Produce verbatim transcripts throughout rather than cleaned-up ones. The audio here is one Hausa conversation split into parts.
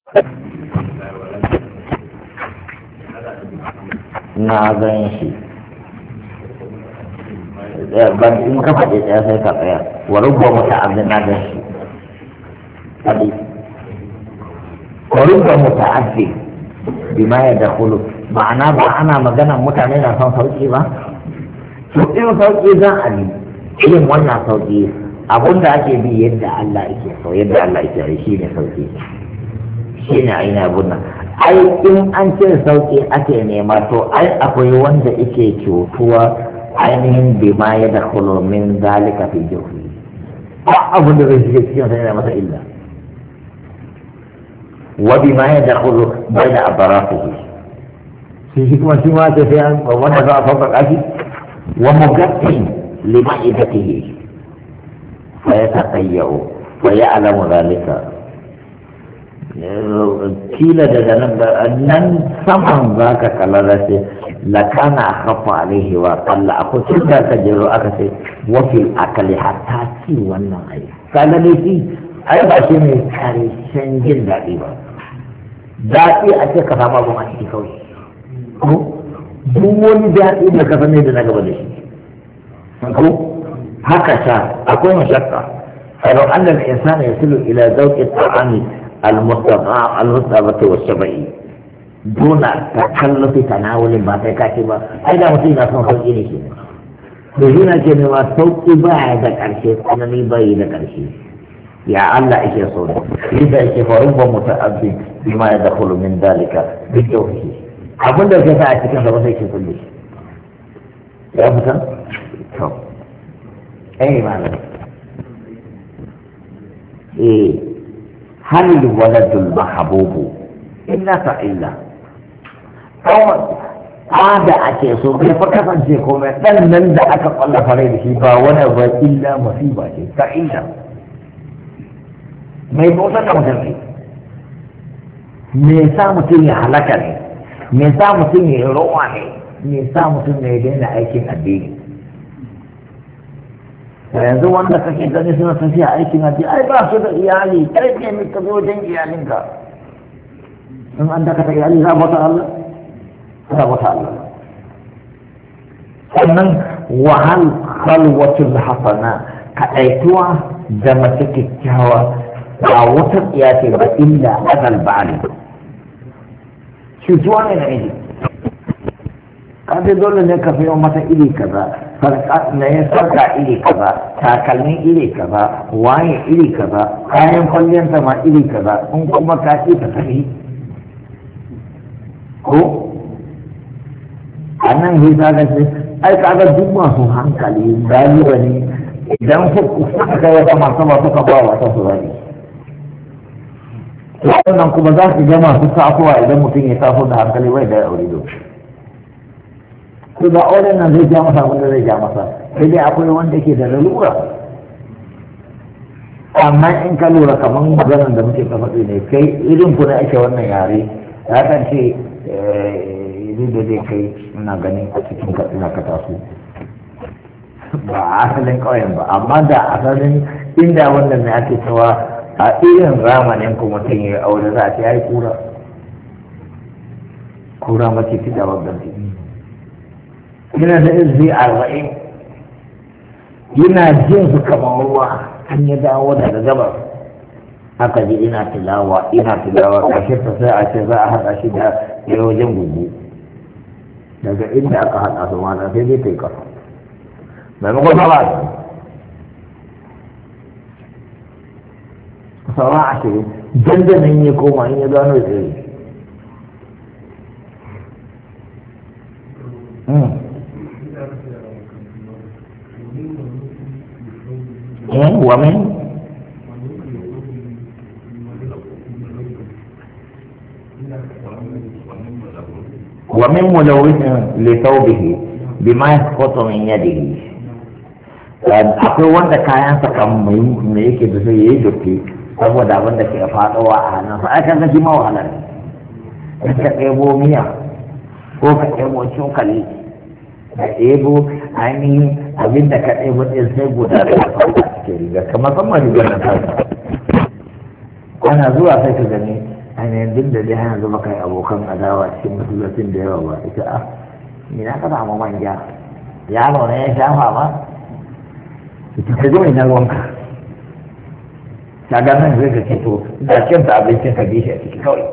na gan shi ban in ka faɗi ɗaya sai ka tsaya wa rubba muta'addin na gan shi faɗi wa rubba muta'addin bima ya dakhulu ma'ana ba ana magana mutane na son sauki ba to in sauki za a bi irin wannan sauki abinda ake bi yadda Allah yake so yadda Allah yake yi shi ne sauki shi ne aina abun nan ai in an ce sauki ake nema to ai akwai wanda yake cutuwa ainihin bima ya da min zalika fi juhi ba abin da zai shiga cikin sai masa illa wa bima ya da bai da abarafuhu shi shi kuma shi ma sai sai an wanda za a sauƙaƙa shi wa mugattin lima idatihi fa ya taqayyu wa ya'lamu zalika kila daga nan nan saman za ka kalla da ce lakana a kafa alaihi wa kalla akwai cin da ka jero aka ce wakil akali hatta ci wannan ai kaga ne ci ai ba shi ne karshen jin daɗi ba daɗi a ce ka samu abin a ciki kawai ko duk wani daɗi da ka sani da na gaba da shi ko haka sha akwai mashakka فلو أن الإنسان يصل إلى ذوق الطعام المستطاع المستطاع والشبعي دون تكلف تناول ما تكاتبه أيضا متين أصلا خلقيني شيء بجونا كنما صوت بعد الشيء أنني بعيد الشيء يا الله إيش يصول إذا إيش فرب متأبد بما يدخل من ذلك بالجوه أقول لك كيف أتكلم فبس إيش يصول لي يا فتن شوف أي معنى إيه هل الولد المحبوب إلا فإلا أو عادة أكيسو كيف كفن شيكم بل من دعك الله فريد شيبا ونبا إلا مصيبة فإلا ما يبوسا كمسلمي ميسا مسلمي حلقني ميسا مسلمي رواني ميسا مسلمي لنا أيكين الدين yanzu wanda kake gani suna tafiya aikin haji ai ba su da iyali kai ne mai ka zo wajen iyalinka in an dakata iyali za bata Allah za bata Allah sannan wahal khalwatul hasana kaɗaituwa da mace kyakkyawa ba wata tsiya ce ba illa azal ba'ali cutuwa ne na miji kaje dole ne ka fiye mata iri kaza farka na ya sarka iri kaza takalmin iri kaza waye iri kaza kayan kwalliyarsa ma iri kaza in kuma ka ce ta tafi ko a nan yi zaga ce ai kaga duk masu hankali galiba ne idan suka kai wata masu ba suka ba wata su bane wannan kuma za su ga masu tafowa idan mutum ya tafo da hankali bai da aure doki ko ba auren nan zai ja masa wanda zai ja masa sai dai akwai wanda ke da lalura amma in ka lura kamar maganar da muke ka faɗi ne kai irin kuna ake wannan yare ya kan ce idan da zai kai ina ganin a cikin katsina ka taso ba a asalin ƙauyen ba amma da asalin inda wannan ne ake cewa a irin zamanin kuma mutum ya aure za a ce ya yi kura kura mace fi da babban ciki yana da izini arba'in yana jin su kamar ruwa an ya dawo daga gabar haka ji ina tilawa ina tilawa ƙarshe ta sai a ce za a haɗa shi da ya wajen gugu daga inda aka haɗa su mana sai dai ta yi ƙasa maimakon sama sauran ashirin dandanan ya koma in ya gano tsere ومن ومن ملوث لثوبه بما يسقط من يده akwai wanda kayansa kan mai yake da sai yayi dotti saboda abin da ke faɗowa a hannunsa ai kan gaji mawahala ne ka ɗebo miya ko ka ɗebo cokali ka ɗebo ainihin abin da ka ɗebo ɗin sai guda da ka faɗa cikin riga kamar sama rigar na kasa ana zuwa sai ka gani ainihin duk da dai hana zama kai abokan adawa cikin masallacin da yawa ba ita a ina ka samu manja yaro ne ya shafa ba ita ka zo ina ruwanka ta ga nan zai ka ce to da kinta abincin ka bi shi a ciki kawai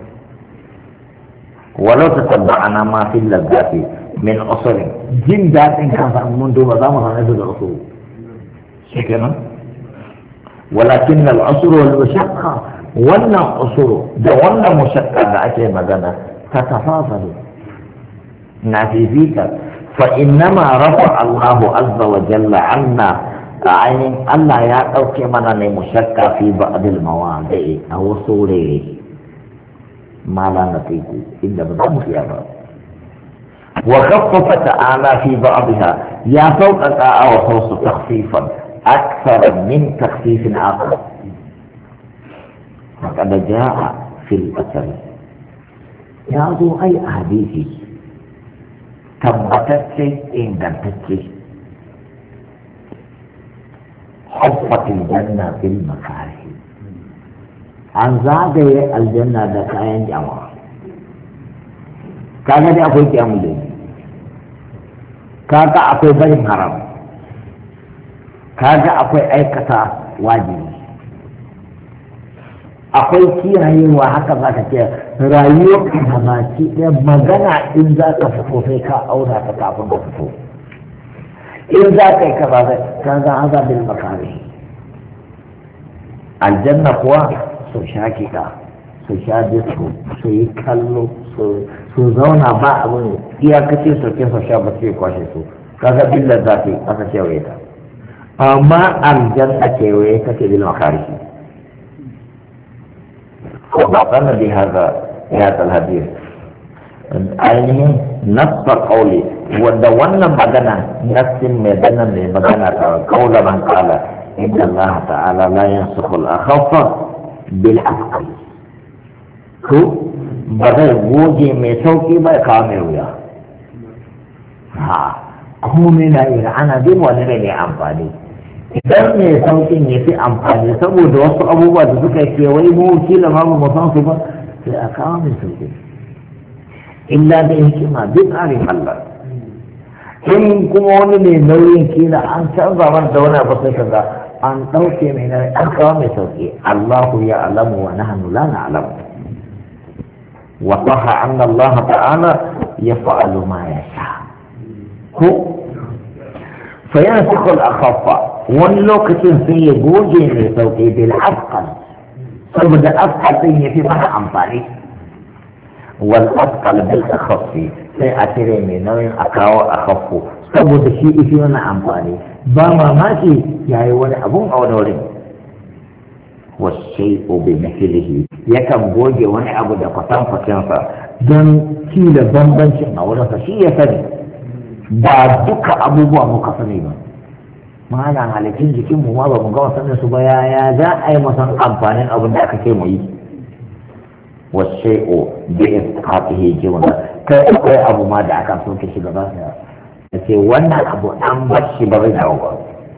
walau ta tabba ana ma fi lazzafi min usurin jin daɗin kansa mun duba za mu sanar da usuru shi kenan walakin al-usuru wal mashaqqa wannan usuru da wannan mashaqqa da ake magana ta tafasalu na fifita fa innama rafa Allahu azza wa jalla anna ainihin Allah ya ɗauke mana ne mashaqqa fi ba'd al-mawadi' a wasu wurare ma la natiku inda ba za mu iya ba wa khaffafa ta'ala fi ba'dha ya sauƙaƙa a wasu takhfifan أكثر من تخفيف آخر فقد جاء في الأثر يعطوا أي أحاديث تبتت إن دمتت حفت الجنة بالمكاره عن زاده الجنة دكاين جمع كذا دي أقول كي أمولي كذا أقول بهم حرام kaga akwai aikata wajibi akwai kiyayewa haka za ka ce rayuwar ka baki ɗaya magana in za ka fito sai ka auna ta kafin ka fito in za ka yi ka ba zai ka ga azabin makare aljanna kuwa su sha kiɗa su sha disko su yi kallo su zauna ba abin iyakacin sauke su sha ba sai kwashe su kaga billar zafi aka kewaye ta amma aljanna kewaye kake bil makarihi وضعنا بهذا هذا الحديث ainihin nafsa qawli wanda wannan magana nafsin mai dana mai magana ta qawla man qala inna Allah ta'ala la yansukhu al-akhaffa bil afqal ko ba zai goge mai sauki ba kawo mai wuya ha komai na ira ana bin wani ne amfani idan mai saukin ya fi amfani saboda wasu abubuwa da suka kewaye mu kila ma mu san su ba sai a kawo mai sauki illa da hikima duk tsarin Allah in kuma wani mai nauyin kila an canza man da wani abu sai kaga an ɗauke mai nauyi an kawo mai sauki Allahu ya alamu wa nahnu la na'lamu wa saha anna Allah ta'ala yaf'alu ma yasha ko fa yansikhu al-akhaffa wani lokacin sai ya goge mai sauƙi bil afqal saboda afqal din yafi masa amfani wal afqal bil akhaffi sai a cire mai nauyin a kawo akhaffu saboda shi ifi wani amfani ba mamaki yayi wani abun a wani wurin wasai'u bi mithlihi yakan goge wani abu da kwatankwacin sa don kila bambancin a wurinsa shi ya sani ba duka abubuwa muka sani ba mana halittun jikinmu ma ba mu gama sanin su ba yaya za a yi masan amfanin abin da aka ce mu yi wasai'u bi isqatihi jumla kai akwai abu ma da aka soke shi gaba da ce wannan abu an bar shi ba zai dawo ba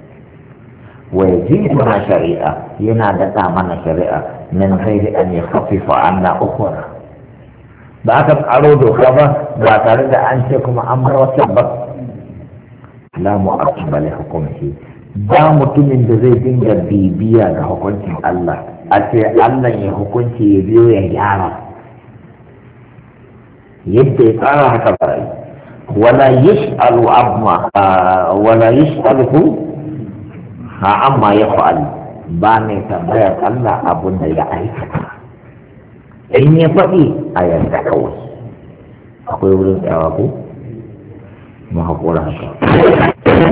wa yajidu na shari'a yana da mana shari'a min ghairi an yakhaffifa anna ukhra ba aka tsaro doka ba ba tare da an ce kuma an bar wata ba la mu'aqqiba li hukmihi ba mutumin da zai dinga bibiya ga hukuncin Allah a ce Allah ya hukunci ya biyo ya gyara yadda ya tsara haka ba wala yash'alu amma wala yash'aluhu ha amma ya fa'al ba ne tambayar Allah abun da ya aikata in ya faɗi a yanda kawai akwai wurin tsawa ko mu haƙura haka